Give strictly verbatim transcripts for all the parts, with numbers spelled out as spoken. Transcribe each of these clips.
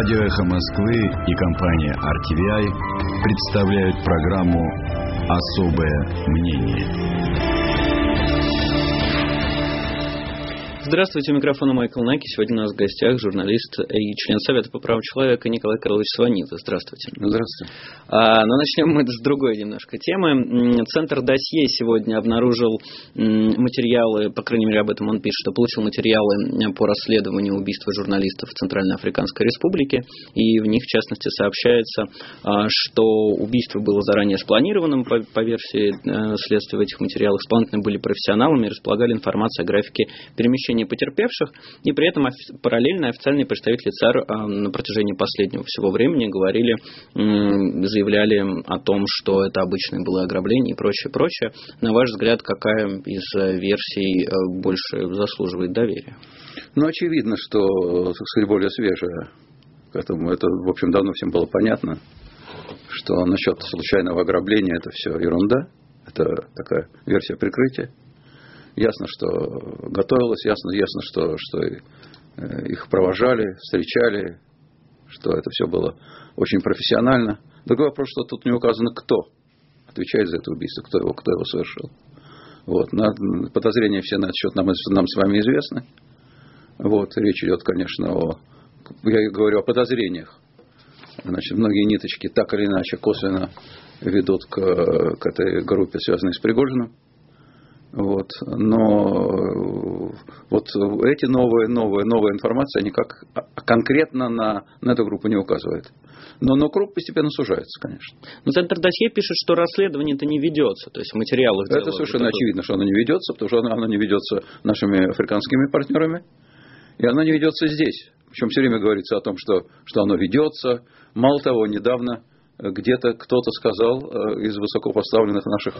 Радио «Эхо Москвы» и компания ар ти ви ай представляют программу «Особое мнение». Здравствуйте, у микрофона Майкл Наки. Сегодня у нас в гостях журналист и член Совета по правам человека Николай Карлович Сванидзе. Здравствуйте. Здравствуйте. А, но начнем мы с другой немножко темы. Центр «Досье» сегодня обнаружил материалы, по крайней мере об этом он пишет, что получил материалы по расследованию убийства журналистов в Центральноафриканской Республике. И в них, в частности, сообщается, что убийство было заранее спланированным по, по версии следствия в этих материалах. Исполнители были профессионалами и располагали информацией о графике перемещения потерпевших, и при этом параллельно официальные представители ЦАР на протяжении последнего всего времени говорили, заявляли о том, что это обычное было ограбление и прочее, прочее. На ваш взгляд, какая из версий больше заслуживает доверия? Ну, очевидно, что, так сказать, более свежая. Поэтому это, в общем, давно всем было понятно, что насчет случайного ограбления это все ерунда. Это такая версия прикрытия. Ясно, что готовилось, ясно, ясно, что, что их провожали, встречали, что это все было очень профессионально. Другой вопрос, что тут не указано, кто отвечает за это убийство, кто его, кто его совершил. Вот. Подозрения все на этот счет нам, нам с вами известны. Вот. Речь идет, конечно, о, я говорю о подозрениях. Значит, многие ниточки так или иначе косвенно ведут к, к этой группе, связанной с Пригожиным. Вот. Но вот эти новые, новые, новая информация, они как конкретно на, на эту группу не указывает. Но, но круг постепенно сужается, конечно. Но Центр «Досье» пишет, что расследование-то не ведется. То есть в материалах это совершенно вот очевидно, что оно не ведется, потому что оно, оно не ведется нашими африканскими партнерами. И оно не ведется здесь. Причем все время говорится о том, что, что оно ведется. Мало того, недавно где-то кто-то сказал из высокопоставленных наших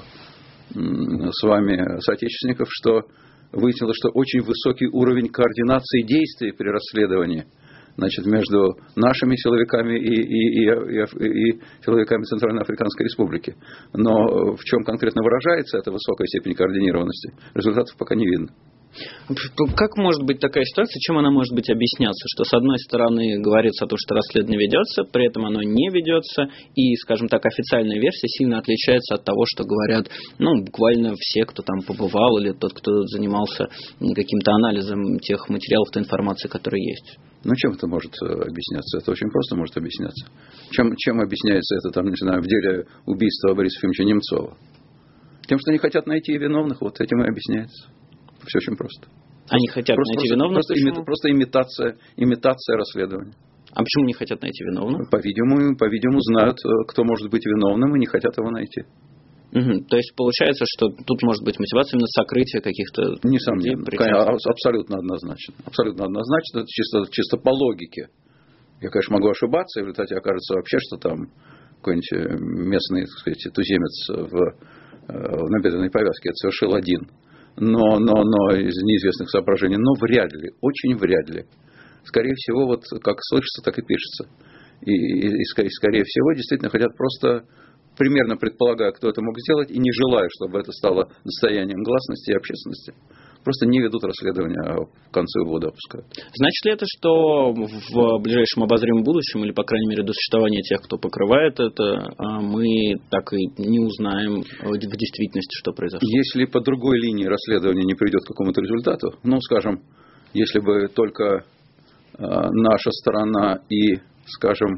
с вами соотечественников, что выяснилось, что очень высокий уровень координации действий при расследовании, значит, между нашими силовиками и, и, и, и силовиками Центральноафриканской Республики. Но в чем конкретно выражается эта высокая степень координированности, результатов пока не видно. Как может быть такая ситуация, чем она может быть объясняться? Что с одной стороны говорится о том, что расследование ведется, при этом оно не ведется, и, скажем так, официальная версия сильно отличается от того, что говорят, ну, буквально все, кто там побывал, или тот, кто занимался каким-то анализом тех материалов, той информации, которая есть. Ну, чем это может объясняться? Это очень просто может объясняться. Чем, чем объясняется это, там, не знаю, в деле убийства Бориса Ефимовича Немцова? Тем, что они хотят найти виновных, вот этим и объясняется. Все очень просто. Они хотят просто, найти просто, виновных? Просто, имит, просто имитация, имитация расследования. А почему не хотят найти виновных? По-видимому, по-видимому, знают, кто может быть виновным, и не хотят его найти. Угу. То есть получается, что тут может быть мотивация именно сокрытия каких-то... Несомненно. Абсолютно однозначно. Абсолютно однозначно. Это чисто, чисто по логике. Я, конечно, могу ошибаться, и в результате окажется вообще, что там какой-нибудь местный, так сказать, туземец в, в набедренной повязке это совершил один. Но, но, но из неизвестных соображений, но вряд ли, очень вряд ли. Скорее всего, вот как слышится, так и пишется. И, и, и скорее всего, действительно хотят просто, примерно предполагая, кто это мог сделать, и не желая, чтобы это стало достоянием гласности и общественности, просто не ведут расследование, а в конце воду опускают. Значит ли это, что в ближайшем обозримом будущем, или, по крайней мере, до существования тех, кто покрывает это, мы так и не узнаем в действительности, что произошло? Если по другой линии расследование не приведет к какому-то результату, ну, скажем, если бы только наша сторона и, скажем,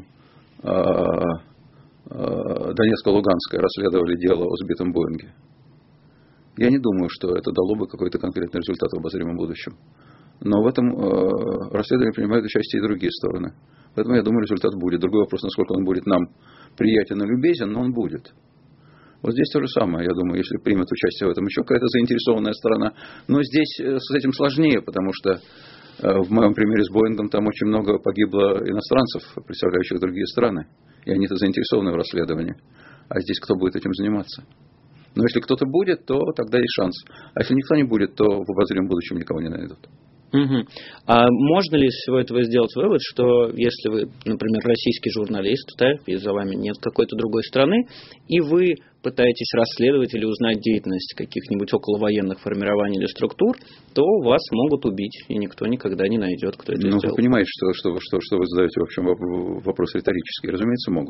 Донецко-Луганская расследовали дело о сбитом Боинге, я не думаю, что это дало бы какой-то конкретный результат в обозримом будущем. Но в этом э, расследовании принимают участие и другие стороны. Поэтому я думаю, результат будет. Другой вопрос, насколько он будет нам приятен и любезен, но он будет. Вот здесь то же самое, я думаю, если примет участие в этом еще какая-то заинтересованная сторона. Но здесь с этим сложнее, потому что э, в моем примере с Боингом там очень много погибло иностранцев, представляющих другие страны. И они-то заинтересованы в расследовании. А здесь кто будет этим заниматься? Но если кто-то будет, то тогда есть шанс. А если никто не будет, то в обозримом будущем никого не найдут. Угу. А можно ли из всего этого сделать вывод, что если вы, например, российский журналист, да, и за вами нет какой-то другой страны, и вы пытаетесь расследовать или узнать деятельность каких-нибудь околовоенных формирований или структур, то вас могут убить, и никто никогда не найдет, кто это ну, сделал? Вы понимаете, что, что, что, что вы задаете, в общем, вопрос риторический. Разумеется, могут.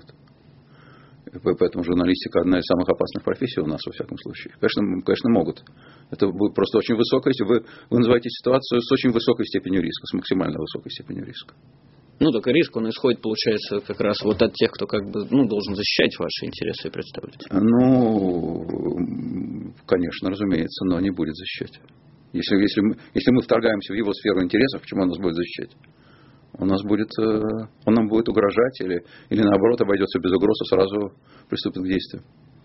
Поэтому журналистика одна из самых опасных профессий у нас, во всяком случае. Конечно, конечно могут. Это будет просто очень высокая, вы, вы называете ситуацию с очень высокой степенью риска, с максимально высокой степенью риска. Ну, только риск, он исходит, получается, как раз вот от тех, кто как бы, ну, должен защищать ваши интересы и представлять. Ну, конечно, разумеется, но не будет защищать. Если, если, мы, если мы вторгаемся в его сферу интересов, почему он нас будет защищать? Он, нас будет, он нам будет угрожать или, или наоборот обойдется без угрозы, сразу приступит к действию.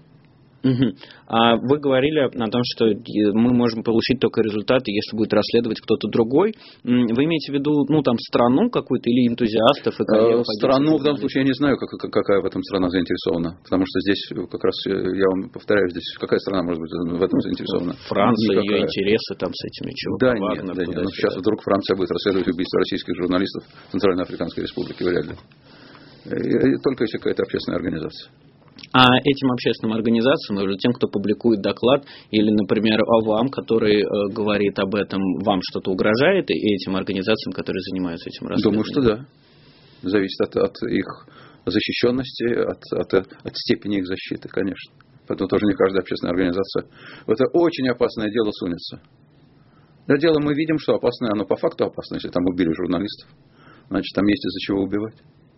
Угу. А вы говорили о том, что мы можем получить только результаты, если будет расследовать кто-то другой. Вы имеете в виду, ну, там, страну какую-то или энтузиастов? И коллег, страну, в данном случае, я не знаю, как, какая в этом страна заинтересована. Потому что здесь, как раз, я вам повторяю, здесь какая страна может быть в этом заинтересована? Франция, никакая. Ее интересы там с этими чего? Да, нет, да, нет. Но сейчас вдруг Франция будет расследовать убийство российских журналистов в Центральноафриканской Республике, вряд ли. И только если какая-то общественная организация. А этим общественным организациям, или тем, кто публикует доклад, или, например, вам, который э, говорит об этом, вам что-то угрожает, и этим организациям, которые занимаются этим расследованием? Думаю, что да. Зависит от, от их защищенности, от, от, от степени их защиты, конечно. Поэтому тоже не каждая общественная организация в это очень опасное дело сунется. Да, дело мы видим, что опасное, оно по факту опасно. Если там убили журналистов, значит, там есть из-за чего убивать.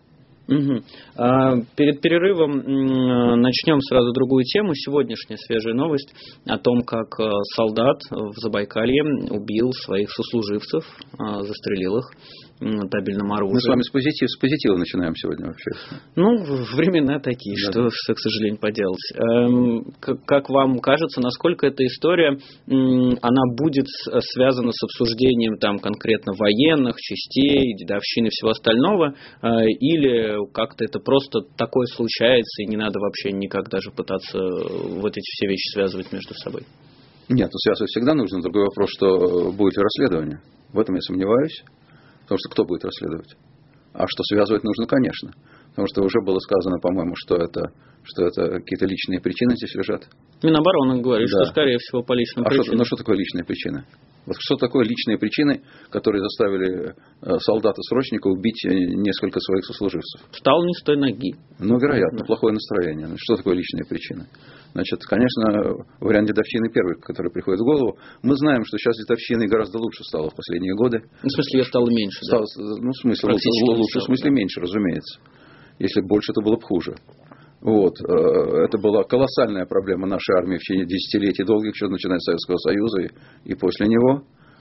Угу. А, перед перерывом начнем сразу другую тему. Сегодняшняя свежая новость о том, как солдат в Забайкалье убил своих сослуживцев, застрелил их табельным оружием. Мы с вами с позитива, с позитива начинаем сегодня вообще. Ну, времена такие, да, что, да. что, к сожалению, поделать. Эм, как, как вам кажется, насколько эта история, м, она будет связана с обсуждением там конкретно военных частей, дедовщины и всего остального, э, или как-то это просто такое случается, и не надо вообще никак даже пытаться вот эти все вещи связывать между собой? Нет, ну связывать всегда нужно. Другой вопрос, что будет ли расследование. В этом я сомневаюсь. Потому что кто будет расследовать? А что связывать нужно, конечно. Потому что уже было сказано, по-моему, что это, что это какие-то личные причины здесь лежат. Минобороны говорит, да. что, скорее всего, по личным а причинам. Что, ну, что такое личные причины? Вот что такое личные причины, которые заставили солдата-срочника убить несколько своих сослуживцев? Встал не с той ноги. Ну, вероятно, да. Плохое настроение. Значит, что такое личные причины? Значит, конечно, вариант дедовщины первый, который приходит в голову. Мы знаем, что сейчас дедовщины гораздо лучше стало в последние годы. В смысле, ее стало меньше, стало, да? Ну, в смысле, лучше, стало, в смысле да. меньше, разумеется. Если больше, то было бы хуже. Вот. Это была колоссальная проблема нашей армии в течение десятилетий долгих, еще начиная с Советского Союза и, и после него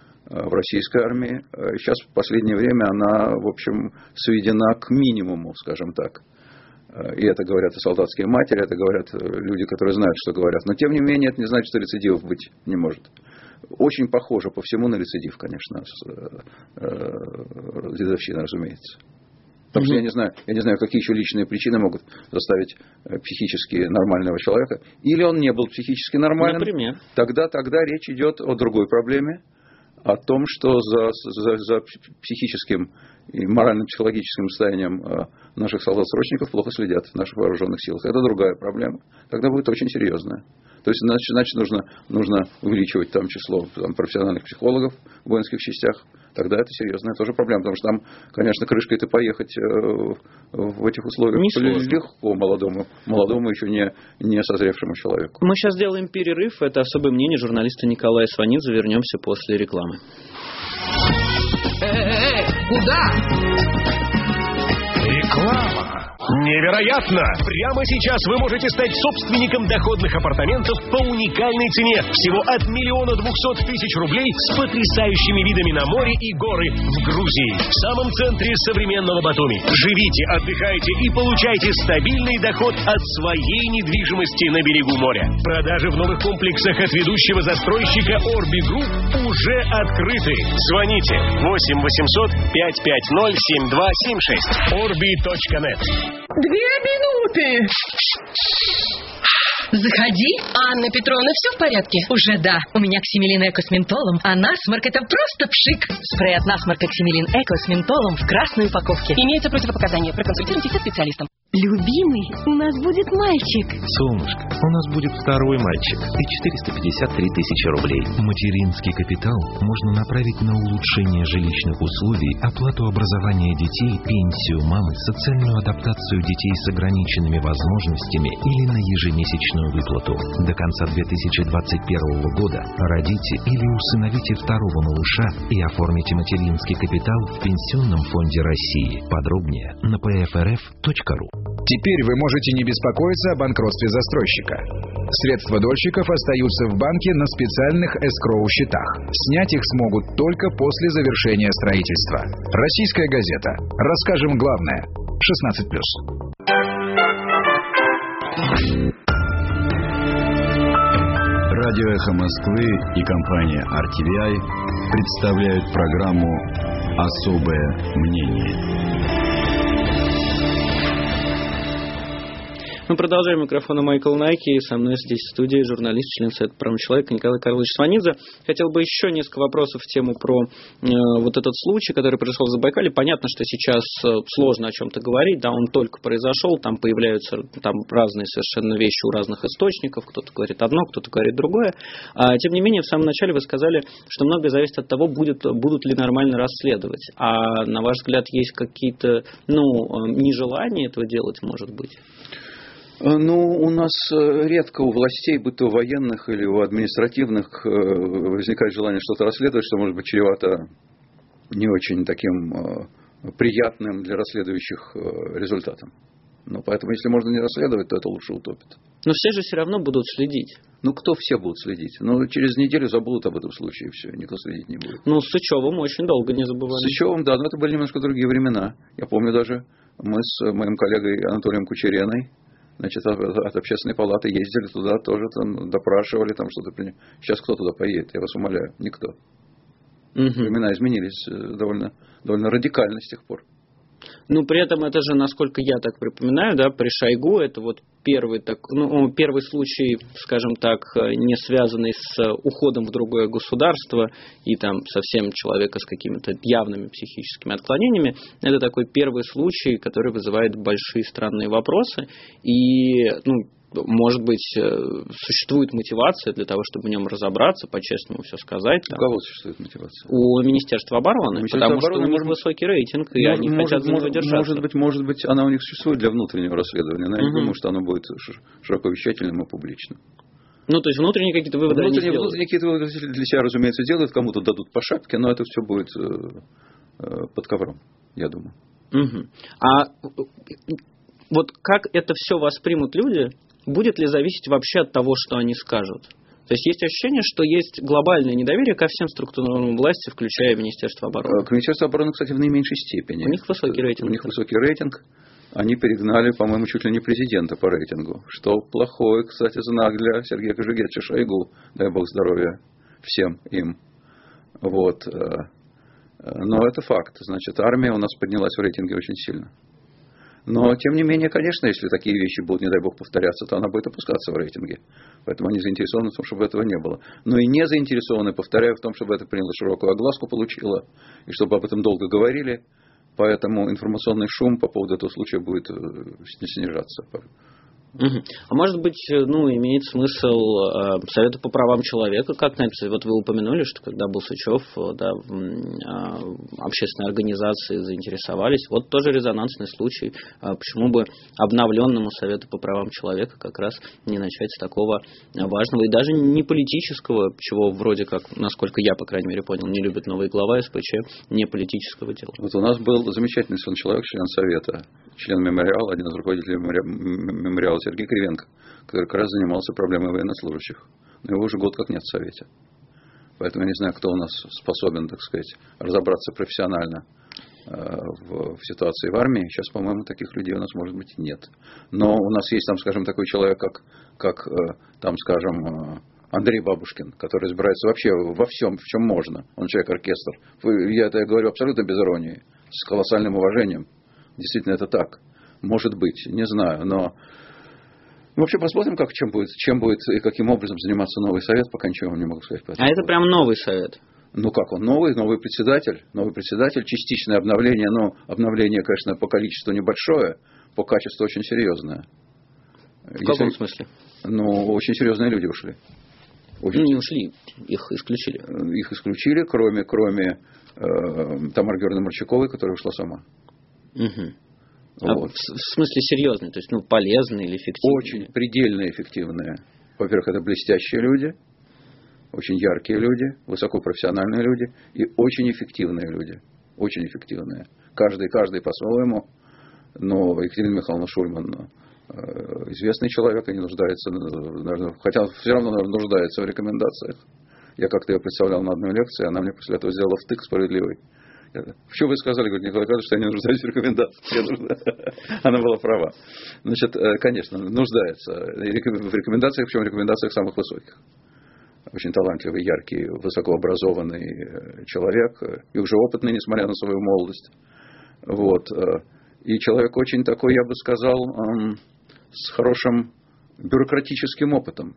в российской армии. Сейчас в последнее время она, в общем, сведена к минимуму, скажем так. И это говорят и солдатские матери, это говорят люди, которые знают, что говорят. Но, тем не менее, это не значит, что рецидивов быть не может. Очень похоже по всему на рецидив, конечно, дедовщина, разумеется. Потому что я не знаю, я не знаю, какие еще личные причины могут заставить психически нормального человека. Или он не был психически нормальным. Например. Тогда, тогда речь идет о другой проблеме. О том, что за, за, за психическим и морально-психологическим состоянием наших солдат-срочников плохо следят в наших вооруженных силах. Это другая проблема. Тогда будет очень серьезная. То есть, значит, значит нужно, нужно увеличивать там число там, профессиональных психологов в воинских частях. Тогда это серьезная тоже проблема. Потому что там, конечно, крышкой-то поехать э, в этих условиях легко молодому, молодому еще не, не созревшему человеку. Мы сейчас сделаем перерыв. Это особое мнение журналиста Николая Сванидзе. Вернемся после рекламы. Э-э-э, куда? Реклама. Невероятно! Прямо сейчас вы можете стать собственником доходных апартаментов по уникальной цене. Всего от миллиона двухсот тысяч рублей с потрясающими видами на море и горы в Грузии. В самом центре современного Батуми. Живите, отдыхайте и получайте стабильный доход от своей недвижимости на берегу моря. Продажи в новых комплексах от ведущего застройщика Орби Групп уже открыты. Звоните восемь восемьсот пятьсот пятьдесят ноль семь два семь шесть орби точка нет. Две минуты. Заходи. Анна Петровна, все в порядке? Уже да. У меня Ксимилин Эко с ментолом, а насморк — это просто пшик. Спрей от насморка Ксимилин Эко с ментолом в красной упаковке. Имеется противопоказание. Проконсультируйтесь со специалистом. Любимый, у нас будет мальчик. Солнышко, у нас будет второй мальчик и четыреста пятьдесят три тысячи рублей. Материнский капитал можно направить на улучшение жилищных условий, оплату образования детей, пенсию мамы, социальную адаптацию детей с ограниченными возможностями или на ежемесячную выплату. До конца две тысячи двадцать первого года родите или усыновите второго малыша и оформите материнский капитал в Пенсионном фонде России. Подробнее на пэ эф эр эф точка ру. Теперь вы можете не беспокоиться о банкротстве застройщика. Средства дольщиков остаются в банке на специальных эскроу-счетах. Снять их смогут только после завершения строительства. Российская газета. Расскажем главное. шестнадцать плюс. Радио «Эхо Москвы» и компания ар ти ви ай представляют программу «Особое мнение». Мы продолжаем. Микрофон у Майкл Найки. И со мной здесь в студии журналист, член Совета прав человека Николай Карлович Сванидзе. Хотел бы еще несколько вопросов в тему про э, вот этот случай, который произошел в Забайкале. Понятно, что сейчас э, сложно о чем-то говорить. Да, он только произошел. Там появляются там разные совершенно вещи у разных источников. Кто-то говорит одно, кто-то говорит другое. А, тем не менее, в самом начале вы сказали, что многое зависит от того, будет, будут ли нормально расследовать. А на ваш взгляд, есть какие-то ну, нежелания этого делать, может быть? Ну, у нас редко у властей, будь то военных или у административных, возникает желание что-то расследовать, что может быть чревато не очень таким приятным для расследующих результатом. Ну, поэтому, если можно не расследовать, то это лучше утопит. Но все же все равно будут следить. Ну, кто все будут следить? Ну, через неделю забудут об этом случае, и все, никто следить не будет. Ну, с Сычевым очень долго не забывали. С Сычевым, да, но это были немножко другие времена. Я помню даже, мы с моим коллегой Анатолием Кучереной, значит, от общественной палаты ездили туда, тоже там допрашивали, там что-то. Сейчас кто туда поедет, я вас умоляю, никто. Угу. Времена изменились довольно, довольно радикально с тех пор. Ну, при этом это же, насколько я так припоминаю, да, при Шойгу это вот первый, так, ну, первый случай, скажем так, не связанный с уходом в другое государство и там совсем человека с какими-то явными психическими отклонениями. Это такой первый случай, который вызывает большие странные вопросы. И, ну, может быть, существует мотивация для того, чтобы в нем разобраться, по-честному все сказать. У кого существует мотивация? У Министерства обороны, Министерство потому обороны, что у них может, высокий рейтинг, и может, они может, хотят за него может, держаться. Может быть, может быть, она у них существует для внутреннего расследования, но я угу. не думаю, что оно будет широковещательным и публичным. Ну, то есть внутренние какие-то выводы внутренние, они внутренние какие-то выводы для себя, разумеется, делают, кому-то дадут по шапке, но это все будет под ковром, я думаю. Угу. А вот как это все воспримут люди, будет ли зависеть вообще от того, что они скажут? То есть есть ощущение, что есть глобальное недоверие ко всем структурам власти, включая Министерство обороны. К Министерству обороны, кстати, в наименьшей степени. У них высокий рейтинг. У них высокий рейтинг. Они перегнали, по-моему, чуть ли не президента по рейтингу. Что плохой, кстати, знак для Сергея Кожегетовича Шойгу. Дай бог здоровья всем им. Вот. Но это факт. Значит, армия у нас поднялась в рейтинге очень сильно. Но, тем не менее, конечно, если такие вещи будут, не дай бог, повторяться, то она будет опускаться в рейтинге. Поэтому они заинтересованы в том, чтобы этого не было. Но и не заинтересованы, повторяю, в том, чтобы это приняло широкую огласку, получило, и чтобы об этом долго говорили. Поэтому информационный шум по поводу этого случая будет снижаться. Угу. А может быть, ну, имеет смысл э, Совету по правам человека как-то написать? Вот вы упомянули, что когда был Сычев, да, э, общественные организации заинтересовались. Вот тоже резонансный случай. Э, почему бы обновленному Совету по правам человека как раз не начать с такого важного и даже не политического, чего вроде как, насколько я, по крайней мере, понял, не любит новый глава эс пэ че, не политического дела. Вот у нас был замечательный человек, член Совета, член мемориала, один из руководителей мемориала Сергей Кривенко, который как раз занимался проблемой военнослужащих. Но его уже год как нет в Совете. Поэтому я не знаю, кто у нас способен, так сказать, разобраться профессионально в, в ситуации в армии. Сейчас, по-моему, таких людей у нас, может быть, нет. Но у нас есть там, скажем, такой человек, как, как там, скажем, Андрей Бабушкин, который разбирается вообще во всем, в чем можно. Он человек-оркестр. Я это говорю абсолютно без иронии, с колоссальным уважением. Действительно, это так. Может быть, не знаю, но Вообще посмотрим, как, чем, будет, чем будет и каким образом заниматься новый совет, пока ничего вам не могу сказать. А это прям новый совет? Ну как он? Новый, новый председатель. Новый председатель, частичное обновление. Но обновление, конечно, по количеству небольшое, по качеству очень серьезное. В Если, каком смысле? Ну, очень серьезные люди ушли. Очень ну, не ушли, их исключили. Их исключили, кроме, кроме э, Тамары Георгиевны Марчаковой, которая ушла сама. Угу. Вот. А в, в смысле серьезные, то есть ну, полезные или эффективные? Очень предельно эффективные. Во-первых, это блестящие люди, очень яркие люди, высокопрофессиональные люди и очень эффективные люди. Очень эффективные. Каждый, каждый по-своему. Но Екатерина Михайловна Шульман известный человек и не нуждается, наверное, хотя все равно наверное, нуждается в рекомендациях. Я как-то ее представлял на одной лекции, она мне после этого сделала втык справедливый. Что вы сказали, говорит, Николай Николаевич, что я не нуждаюсь в рекомендациях. Она была права. Значит, конечно, нуждается в рекомендациях, причем в рекомендациях самых высоких. Очень талантливый, яркий, высокообразованный человек, и уже опытный, несмотря на свою молодость. Вот. И человек очень такой, я бы сказал, с хорошим бюрократическим опытом.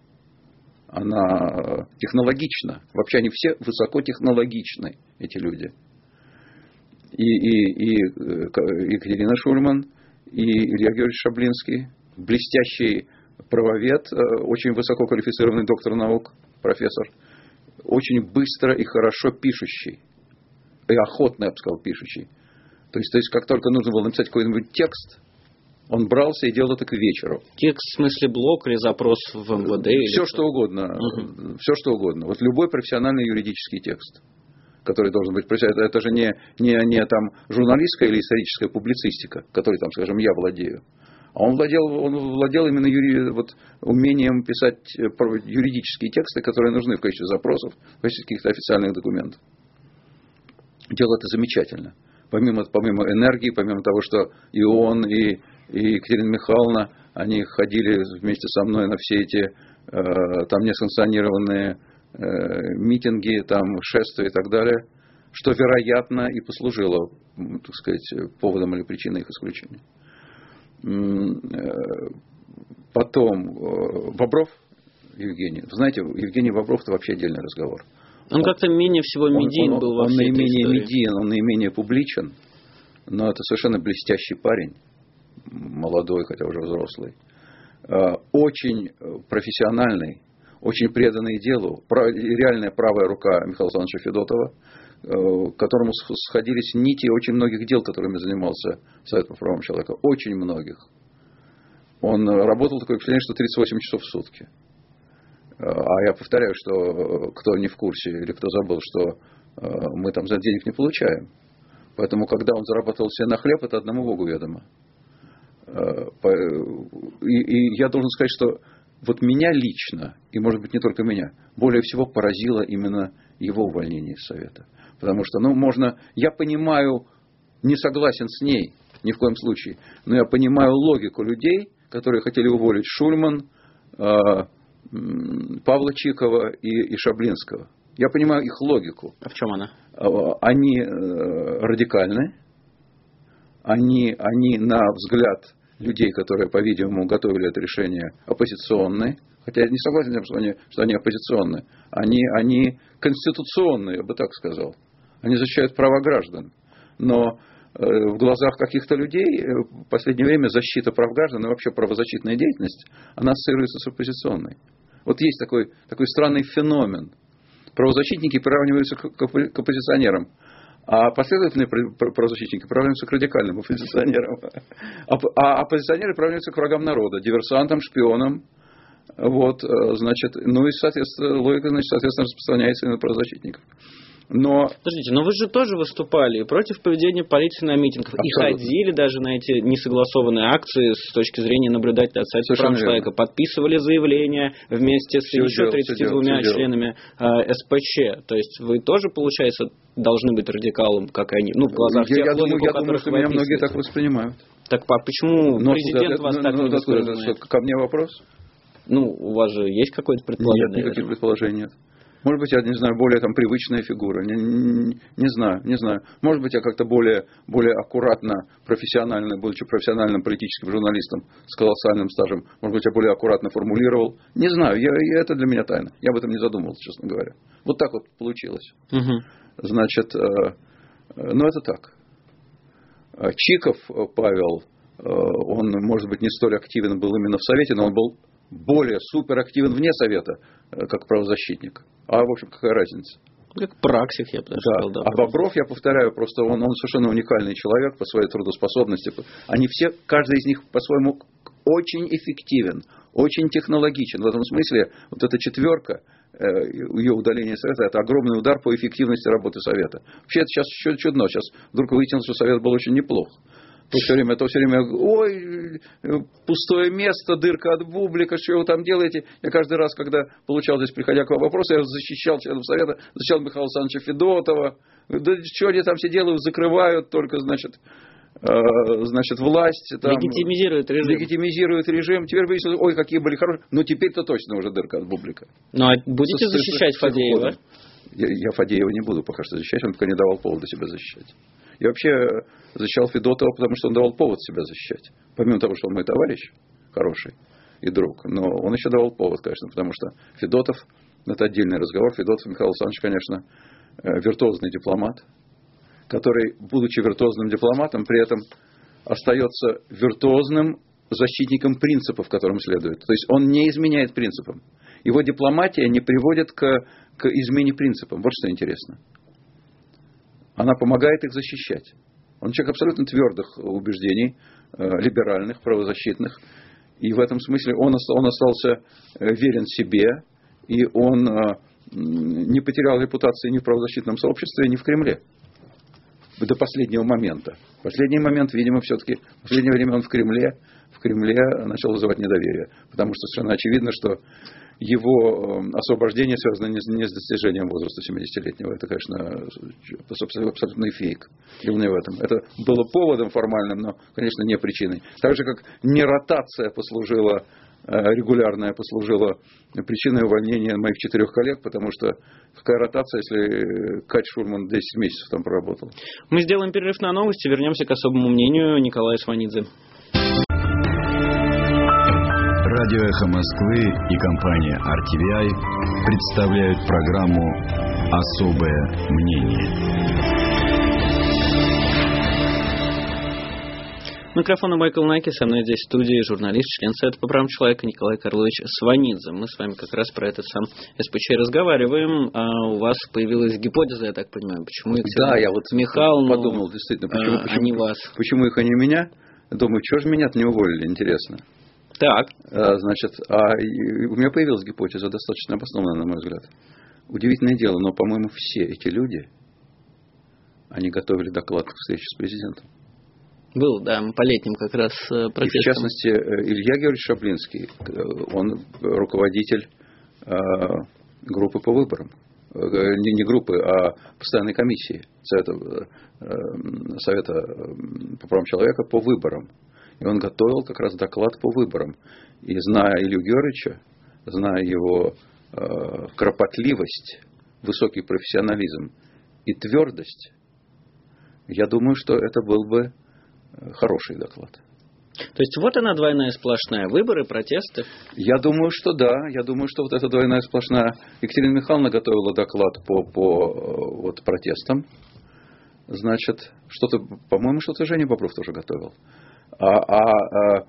Она технологична. Вообще они все высокотехнологичны, эти люди. И, и, и Екатерина Шульман, и Илья Георгиевич Шаблинский, блестящий правовед, очень высококвалифицированный доктор наук, профессор, очень быстро и хорошо пишущий, и охотно, я бы сказал, пишущий. То есть, то есть, как только нужно было написать какой-нибудь текст, он брался и делал это к вечеру. Текст в смысле блок или запрос в эм вэ дэ? Все, что угодно. Угу. Все, что угодно. Вот любой профессиональный юридический текст, который должен быть... Это, это же не, не, не там журналистская или историческая публицистика, которой, там, скажем, я владею. А он владел, он владел именно юри, вот, умением писать юридические тексты, которые нужны в качестве запросов, в качестве каких-то официальных документов. Делал это замечательно. Помимо, помимо энергии, помимо того, что и он, и, и Екатерина Михайловна, они ходили вместе со мной на все эти э, там несанкционированные э, митинги, там, шествия и так далее, что, вероятно, и послужило, так сказать, поводом или причиной их исключения. Потом Бобров Евгений. Вы знаете, Евгений Бобров – это вообще отдельный разговор. Он, он как-то менее всего медиен он, был во он всей этой наименее истории. медиен, он наименее публичен, но это совершенно блестящий парень, молодой, хотя уже взрослый, очень профессиональный, очень преданный делу, реальная правая рука Михаила Александровича Федотова, к которому сходились нити очень многих дел, которыми занимался Совет по правам человека, очень многих. Он работал, такое впечатление, что тридцать восемь часов в сутки. А я повторяю, что кто не в курсе или кто забыл, что мы там за денег не получаем. Поэтому, когда он зарабатывал себе на хлеб, это одному Богу ведомо. И, и я должен сказать, что вот меня лично, и может быть не только меня, более всего поразило именно его увольнение из Совета. Потому что, ну, можно, я понимаю, не согласен с ней, ни в коем случае, но я понимаю логику людей, которые хотели уволить Шульман, Павла Чикова и, и Шаблинского. Я понимаю их логику. А в чем она? Они радикальны, они, они на взгляд людей, которые, по-видимому, готовили это решение, оппозиционные. Хотя я не согласен с тем, что они, что они оппозиционные. Они, они конституционные, я бы так сказал. Они защищают права граждан. Но э, в глазах каких-то людей э, в последнее время защита прав граждан и вообще правозащитная деятельность, она ассоциируется с оппозиционной. Вот есть такой, такой странный феномен. Правозащитники приравниваются к, к, к оппозиционерам. А последовательные правозащитники приравниваются к радикальным оппозиционерам. А оппозиционеры приравниваются к врагам народа, диверсантам, шпионам. Вот, значит, ну и, соответственно, логика, значит, соответственно, распространяется и на правозащитников. Но... Подождите, но вы же тоже выступали против поведения полиции на митингах. Абсолютно. И ходили даже на эти несогласованные акции с точки зрения наблюдателя от Совета прав человека. Подписывали заявления вместе с все еще тридцатью двумя членами э, эс пэ че. То есть вы тоже, получается, должны быть радикалом, как они. Ну, в глазах я, тех я логик, думаю, я думаю, что меня многие так воспринимают. Так а почему но, президент да, вас но, так но, не воспринимает? Что, ко мне вопрос? Ну, у вас же есть какое-то предположение? Нет, никаких предположений нет. Может быть, я, не знаю, более там привычная фигура. Не, не, не знаю, не знаю. Может быть, я как-то более, более аккуратно, профессионально, будучи профессиональным политическим журналистом с колоссальным стажем, может быть, я более аккуратно формулировал. Не знаю, я, я, это для меня тайна. Я об этом не задумывался, честно говоря. Вот так вот получилось. Угу. Значит, э, ну это так. Чиков Павел, э, он, может быть, не столь активен был именно в Совете, но он был более суперактивен вне Совета, э, как правозащитник. А, в общем, какая разница? Как праксик, я бы даже да. сказал. Да, а Бобров, я повторяю, просто он, он совершенно уникальный человек по своей трудоспособности. Они все, каждый из них по-своему очень эффективен, очень технологичен. В этом смысле вот эта четверка, э, ее удаление Совета, это огромный удар по эффективности работы Совета. Вообще это сейчас еще чудно. Сейчас вдруг выяснилось, что Совет был очень неплох. То все время, то все время, ой, пустое место, дырка от бублика, что вы там делаете? Я каждый раз, когда получал здесь, приходя к вам вопросы, я защищал членов Совета, защищал Михаила Александровича Федотова. Да что они там все делают, закрывают только, значит, э, значит власть. Там, легитимизируют режим. Легитимизируют режим. Теперь выяснилось, ой, какие были хорошие. Ну, теперь-то точно уже дырка от бублика. Ну, а будете Со, защищать Фадеева? Я, я Фадеева не буду пока что защищать, он пока не давал повода себя защищать. Я вообще защищал Федотова, потому что он давал повод себя защищать. Помимо того, что он мой товарищ хороший и друг, но он еще давал повод, конечно, потому что Федотов, это отдельный разговор, Федотов Михаил Александрович, конечно, виртуозный дипломат, который, будучи виртуозным дипломатом, при этом остается виртуозным защитником принципов, которым следует. То есть он не изменяет принципам. Его дипломатия не приводит к, к измене принципам. Вот что интересно. Она помогает их защищать. Он человек абсолютно твердых убеждений, э, либеральных, правозащитных. И в этом смысле он, он остался верен себе. И он э, не потерял репутации ни в правозащитном сообществе, ни в Кремле. До последнего момента. В последний момент, видимо, все-таки в последнее время он в Кремле, в Кремле начал вызывать недоверие. Потому что совершенно очевидно, что его освобождение связано не с достижением возраста семидесятилетнего. Это, конечно, абсолютный фейк. Дело не в этом. Это было поводом формальным, но, конечно, не причиной. Так же, как не ротация послужила, регулярная послужила причиной увольнения моих четырех коллег, потому что какая ротация, если Кать Шурман десять месяцев там проработал. Мы сделаем перерыв на новости, вернемся к особому мнению Николая Сванидзе. Радио «Эхо Москвы» и компания ар ти ви ай представляют программу «Особое мнение». Микрофон у Майкл Наки, со мной здесь в студии журналист, член Совета по правам человека Николай Карлович Сванидзе. Мы с вами как раз про этот сам эс пэ че разговариваем. А у вас появилась гипотеза, я так понимаю, почему их да, я вот Михаил, подумал, действительно, почему, а, почему, а не вас. Почему их, а не меня? Думаю, чего же меня-то не уволили, интересно. Так. А, значит, а у меня появилась гипотеза, достаточно обоснованная, на мой взгляд. Удивительное дело, но, по-моему, все эти люди, они готовили доклад к встрече с президентом. Был, да, по летним как раз протестам. И в частности, Илья Георгиевич Шаблинский, он руководитель группы по выборам. Не, не группы, а постоянной комиссии Совета, Совета по правам человека по выборам. И он готовил как раз доклад по выборам. И зная Илью Георгиевича, зная его э, кропотливость, высокий профессионализм и твердость, я думаю, что это был бы хороший доклад. То есть вот она двойная сплошная. Выборы, протесты? Я думаю, что да. Я думаю, что вот эта двойная сплошная. Екатерина Михайловна готовила доклад по, по вот, протестам. Значит, что-то, по-моему, что-то Женя Бобров тоже готовил. А, а, а,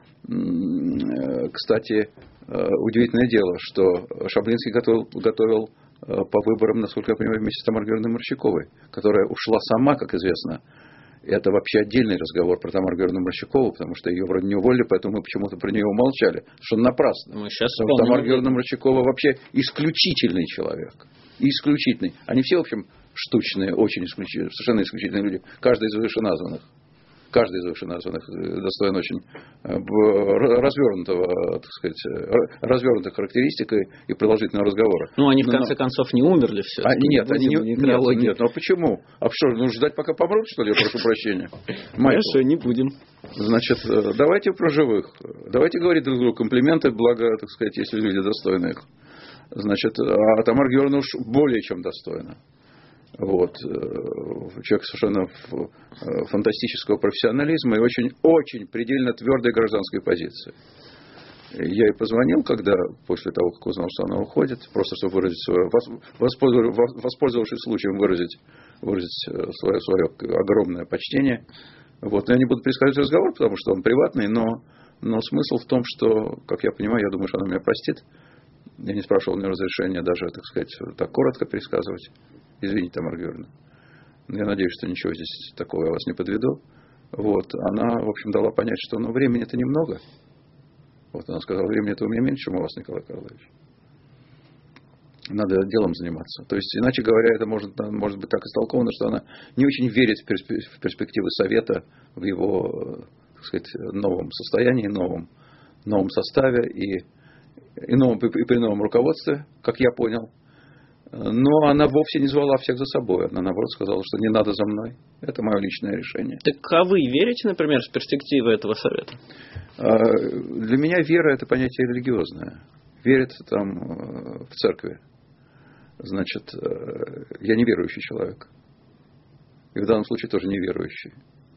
кстати, удивительное дело, что Шаблинский готовил, готовил по выборам, насколько я понимаю, вместе с Тамарой Георгиевной Морщаковой, которая ушла сама, как известно. Это вообще отдельный разговор про Тамару Георгиевну Морщакову, потому что ее вроде не уволили, поэтому мы почему-то про нее умолчали. Что напрасно. Мы сейчас потому что Тамара Георгиевна Морщакова вообще исключительный человек. Исключительный. Они все, в общем, штучные, очень исключительные, совершенно исключительные люди. Каждый из вышеназванных. Каждый из вышеназванных достоин очень развернутого, так сказать, развернутых характеристик и продолжительного разговора. Ну, они в конце но, концов не умерли все. А, нет, они не, нет, нет, ну а почему? А что, нужно ждать, пока помрут, что ли? Я прошу прощения. Хорошо, не будем. Значит, давайте про живых. Давайте говорить друг другу комплименты, благо, так сказать, если люди достойны их. Значит, а Тамара Георгиевна уж более чем достойна. Вот. Человек совершенно фантастического профессионализма и очень-очень предельно твердой гражданской позиции. Я ей позвонил, когда, после того, как узнал, что она уходит, просто чтобы выразить свое, воспользовавшись случаем, выразить, выразить свое, свое огромное почтение. Вот. Но я не буду пересказывать разговор, потому что он приватный, но, но смысл в том, что, как я понимаю, я думаю, что она меня простит. Я не спрашивал у нее разрешения даже, так сказать, так коротко пересказывать. Извините, Тамара Георгиевна. Я надеюсь, что ничего здесь такого я вас не подведу. Вот. Она, в общем, дала понять, что ну, времени-то немного. Вот она сказала, времени-то у меня меньше, чем у вас, Николай Карлович. Надо делом заниматься. То есть, иначе говоря, это может, может быть так истолковано, что она не очень верит в перспективы Совета, в его, так сказать, новом состоянии, новом, новом составе и, и, новом, и при новом руководстве, как я понял. Но она вовсе не звала всех за собой. Она, наоборот, сказала, что не надо за мной. Это мое личное решение. Так а вы верите, например, в перспективы этого совета? Для меня вера – это понятие религиозное. Верит там в церкви. Значит, я не верующий человек. И в данном случае тоже неверующий.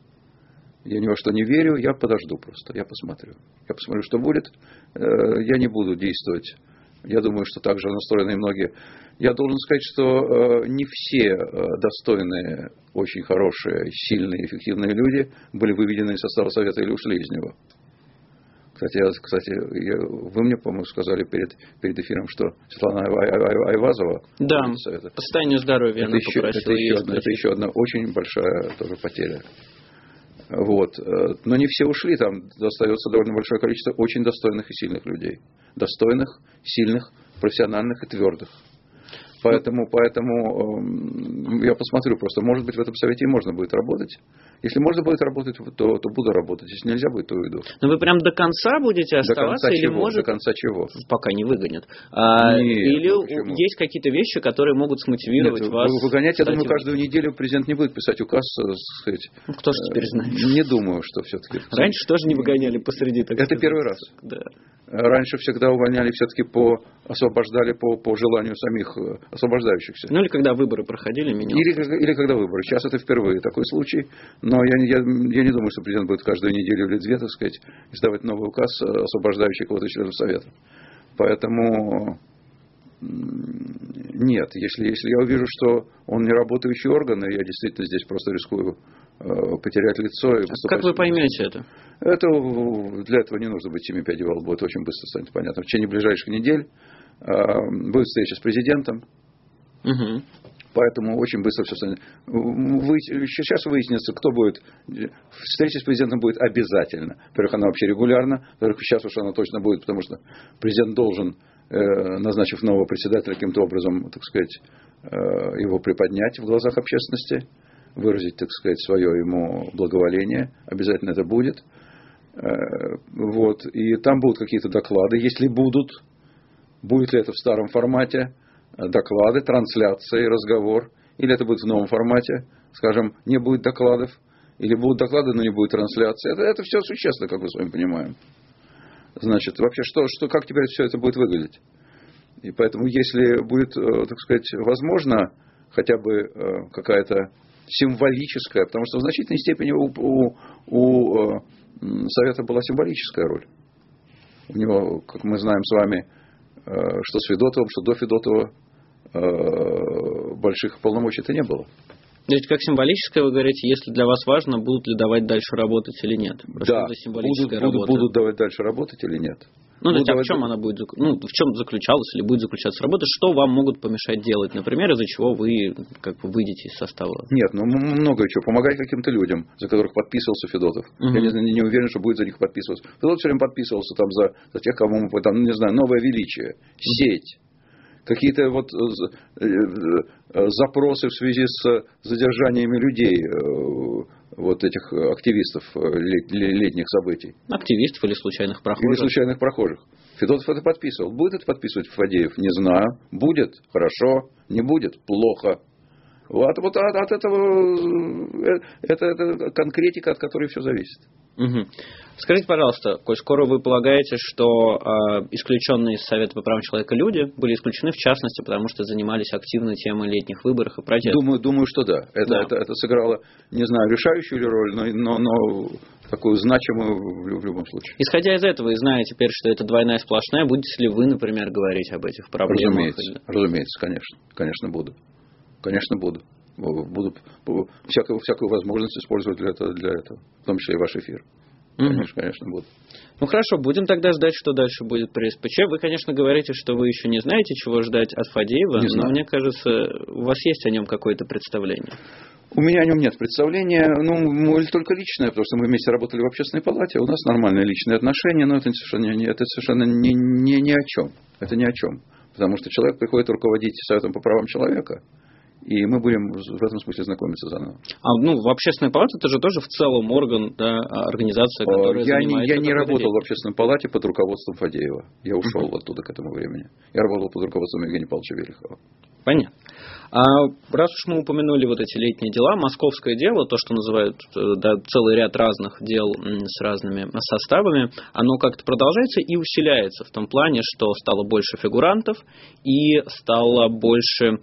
Я ни во что не верю, я подожду просто. Я посмотрю. Я посмотрю, что будет. Я не буду действовать. Я думаю, что так же настроены и многие. Я должен сказать, что не все достойные, очень хорошие, сильные, эффективные люди были выведены из состава Совета или ушли из него. Кстати, я, кстати я, вы мне, по-моему, сказали перед, перед эфиром, что Светлана Айвазова... Да, по состоянию здоровья это она еще, попросила. Это еще, одна, это еще одна очень большая тоже потеря. Вот. Но не все ушли, там остается довольно большое количество очень достойных и сильных людей. Достойных, сильных, профессиональных и твердых. Поэтому, поэтому э, я посмотрю просто, может быть, в этом совете можно будет работать. Если можно будет работать, то, то буду работать. Если нельзя будет, то уйду. Но вы прям до конца будете оставаться? До конца или чего? Может... До конца чего? Пока не выгонят. А, Нет, или почему? Есть какие-то вещи, которые могут смотивировать Нет, вас? Выгонять, я думаю, каждую неделю президент не будет писать указ. Сказать, ну, кто же теперь знает? Не думаю, что все-таки. Раньше тоже не выгоняли посреди. Так Это сказать. Первый раз. Да. Раньше всегда увольняли все-таки по, освобождали по, по желанию самих освобождающихся. Ну или когда выборы проходили, менялся. Или, или когда выборы. Сейчас это впервые такой случай. Но я, я, я не думаю, что президент будет каждую неделю или две, так сказать, издавать новый указ, освобождающий кого-то членов Совета. Поэтому нет. Если, если я увижу, что он не работающий орган, и я действительно здесь просто рискую потерять лицо. И как вы поймете это? Это? Для этого не нужно быть семи пядей во лбу. Это очень быстро станет понятно. В течение ближайших недель будет встреча с президентом. Угу. Поэтому очень быстро все станет. Вы, сейчас выяснится, кто будет. Встреча с президентом будет обязательно. Во-первых, она вообще регулярна. Во-вторых, сейчас уж она точно будет, потому что президент должен, назначив нового председателя, каким-то образом, так сказать, его приподнять в глазах общественности, выразить, так сказать, свое ему благоволение. Обязательно это будет. Вот. И там будут какие-то доклады. Если будут, будет ли это в старом формате, доклады, трансляции, разговор, или это будет в новом формате, скажем, не будет докладов, или будут доклады, но не будет трансляции. Это, это все существенно, как мы с вами понимаем. Значит, вообще, что, что, как теперь все это будет выглядеть? И поэтому, если будет, так сказать, возможно, хотя бы какая-то символическая, потому что в значительной степени у, у, у Совета была символическая роль. У него, как мы знаем с вами, что с Федотовым, что до Федотова больших полномочий-то не было. Ведь как символическое, вы говорите, если для вас важно, будут ли давать дальше работать или нет? Да, будут, будут, будут давать дальше работать или нет. Ну, то есть, а давать... в чем она будет, ну, в чем заключалась или будет заключаться работа? Что вам могут помешать делать, например, из-за чего вы как бы выйдете из состава? Нет, ну много чего. Помогать каким-то людям, за которых подписывался Федотов. Угу. Я не, не уверен, что будет за них подписываться. Федотов все время подписывался там за, за тех, кому мы, там, не знаю, новое величие, сеть. Какие-то вот запросы в связи с задержаниями людей, вот этих активистов летних событий. Активистов или случайных прохожих. Или случайных прохожих. Федотов это подписывал. Будет это подписывать Фадеев? Не знаю. Будет? Хорошо. Не будет? Плохо. Вот, вот от, от этого это, это конкретика, от которой все зависит. Угу. Скажите, пожалуйста, коль скоро вы полагаете, что э, исключенные из Совета по правам человека люди были исключены, в частности, потому что занимались активной темой летних выборов и протестов? Думаю, думаю, что да. Это, да. Это, это сыграло, не знаю, решающую ли роль, но, но, но такую значимую в, в любом случае. Исходя из этого, и зная теперь, что это двойная сплошная, будете ли вы, например, говорить об этих проблемах? Разумеется, разумеется, конечно. Конечно, буду. Конечно, буду. Буду всякую, всякую возможность использовать для этого, для этого, в том числе и ваш эфир. Конечно, угу. конечно, буду. Ну хорошо, будем тогда ждать, что дальше будет при СПЧ. Вы, конечно, говорите, что вы еще не знаете, чего ждать от Фадеева, не но мне кажется, у вас есть о нем какое-то представление. У меня о нем нет представления, ну, только личное, потому что мы вместе работали в общественной палате, у нас нормальные личные отношения, но это совершенно, не, это совершенно не, не, ни о чем. Это ни о чем. Потому что человек приходит руководить Советом по правам человека, и мы будем в этом смысле знакомиться заново. А ну, в общественной палате это же тоже в целом орган, да, организация, которая я занимается... Не, я не работал делом. в общественной палате под руководством Фадеева. Я ушел uh-huh. оттуда к этому времени. Я работал под руководством Евгения Павловича Велихова. Понятно. А раз уж мы упомянули вот эти летние дела, московское дело, то, что называют да, целый ряд разных дел с разными составами, оно как-то продолжается и усиляется в том плане, что стало больше фигурантов и стало больше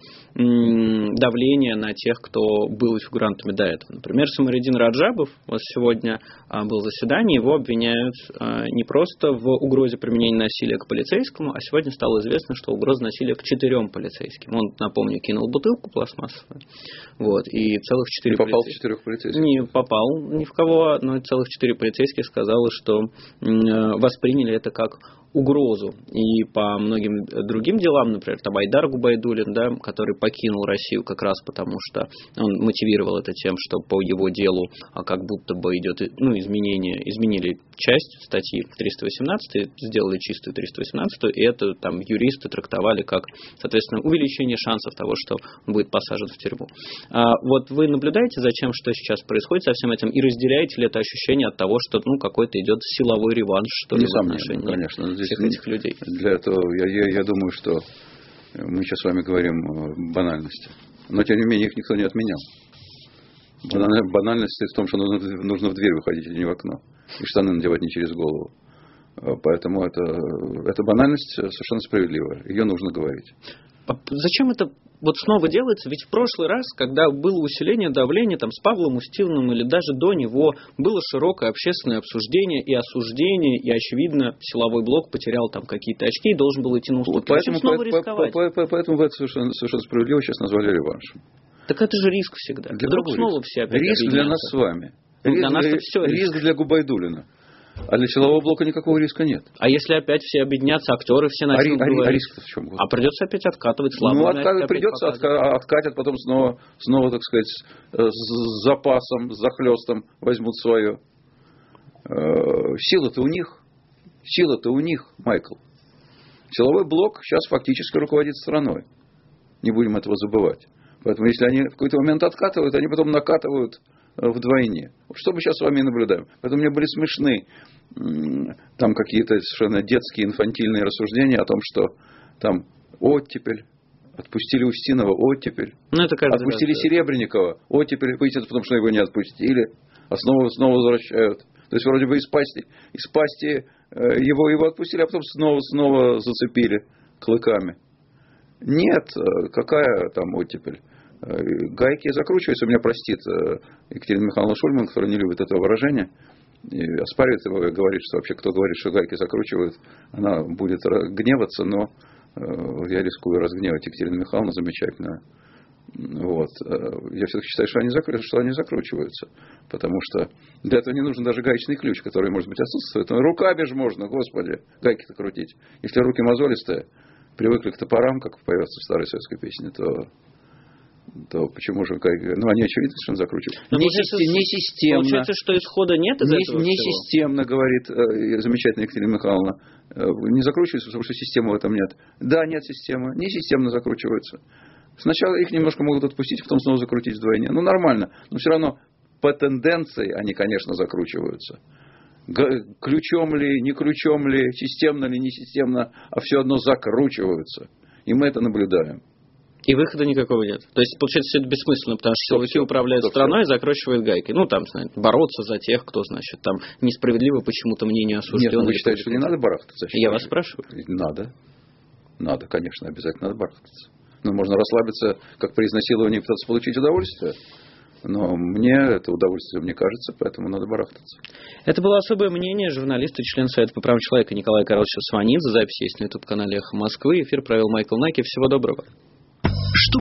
м, давления на тех, кто был фигурантами до этого. Например, Самариддин Раджабов, вот сегодня а, было заседание, его обвиняют а, не просто в угрозе применения насилия к полицейскому, а сегодня стало известно, что угроза насилия к четырем полицейским. Он, напомню, кинул бутылку пластмассовую, вот, и целых четыре не попал полицейских. в четырех полицейских? Не попал ни в кого, но целых четыре полицейских сказало, что э, восприняли это как угрозу. И по многим другим делам, например, там Айдар Губайдуллин, да, который покинул Россию как раз потому, что он мотивировал это тем, что по его делу а как будто бы идет ну, изменение, изменили часть статьи триста восемнадцать, сделали чистую триста восемнадцать, и это там юристы трактовали как, соответственно, увеличение шансов того, что он будет посажен в тюрьму. А вот вы наблюдаете за тем, что сейчас происходит со всем этим, и разделяете ли это ощущение от того, что ну, какой-то идет силовой реванш, что ли, в отношении конечно, всех этих людей? Для этого я, я, я думаю, что мы сейчас с вами говорим о банальности. Но, тем не менее, их никто не отменял. Банальность в том, что нужно, нужно в дверь выходить, а не в окно. И штаны надевать не через голову. Поэтому это, эта банальность совершенно справедливая. Ее нужно говорить. А зачем это вот снова делается? Ведь в прошлый раз, когда было усиление давления там, с Павлом Устиновым или даже до него, было широкое общественное обсуждение и осуждение, и, очевидно, силовой блок потерял там какие-то очки и должен был идти на уступки. Вот поэтому, снова по, рисковать? По, по, поэтому вы это совершенно, совершенно справедливо сейчас назвали реваншем. Так это же риск всегда. Для Вдруг снова риск? все опять Риск объединятся. для нас с вами. Ну, риск, для нас для, все риск. риск для Губайдуллина. А для силового блока никакого риска нет. А если опять все объединятся, актеры все начнут а, говорить? А риск в чем? А придется опять откатывать слабо. Ну, откат, придется отка- откатят, потом снова, снова, так сказать, с запасом, с захлестом возьмут свое. Сила-то у них. Сила-то у них, Майкл. Силовой блок сейчас фактически руководит страной. Не будем этого забывать. Поэтому, если они в какой-то момент откатывают, они потом накатывают вдвойне. Что мы сейчас с вами наблюдаем? Поэтому мне были смешны там какие-то совершенно детские, инфантильные рассуждения о том, что там оттепель, отпустили Устинова, оттепель, ну, это отпустили раз, Серебренникова, оттепель, выяснится потому, что его не отпустили, а снова, снова возвращают. То есть вроде бы из пасти, из пасти его, его отпустили, а потом снова, снова зацепили клыками. Нет, какая там оттепель? Гайки закручиваются, меня простит Екатерина Михайловна Шульман, которая не любит этого выражения, и оспаривает его, говорит, что вообще кто говорит, что гайки закручивают, она будет гневаться, но я рискую разгневать Екатерину Михайловну замечательно. Вот. Я все-таки считаю, что они, закру... что они закручиваются, потому что для этого не нужен даже гаечный ключ, который, может быть, отсутствует. Но руками же можно, господи, гайки-то крутить. Если руки мозолистые, привыкли к топорам, как поется в старой советской песне, то то почему же, ну, они очевидно, что он закручивает. Но не, получается, систем, не системно. Получается, что исхода нет из не, этого не всего? системно, говорит э, замечательная Екатерина Михайловна. Э, не закручивается, потому что системы в этом нет. Да, нет системы. Не системно закручиваются. Сначала их немножко могут отпустить, потом снова закрутить вдвойне. Ну, нормально. Но все равно по тенденции они, конечно, закручиваются. Г- ключом ли, не ключом ли, системно ли, не системно, а все одно закручиваются. И мы это наблюдаем. И выхода никакого нет. То есть, получается, все это бессмысленно, потому что силовики управляют Стоп, страной и закручивают гайки. Ну, там, знаете, бороться за тех, кто, значит, там несправедливо почему-то мнению осужден. Нет, ну, вы считаете, что не надо барахтаться? Я вас спрашиваю. Надо. Надо, конечно, обязательно надо барахтаться. Ну, можно расслабиться, как при изнасиловании пытаться получить удовольствие. Но мне это удовольствие, мне кажется, поэтому надо барахтаться. Это было особое мнение журналиста и члена Совета по правам человека Николая Карловича Сванидзе. Запись есть на ютуб-канале «Эхо Москвы». Эфир провел Майкл Наки. Всего доброго. Что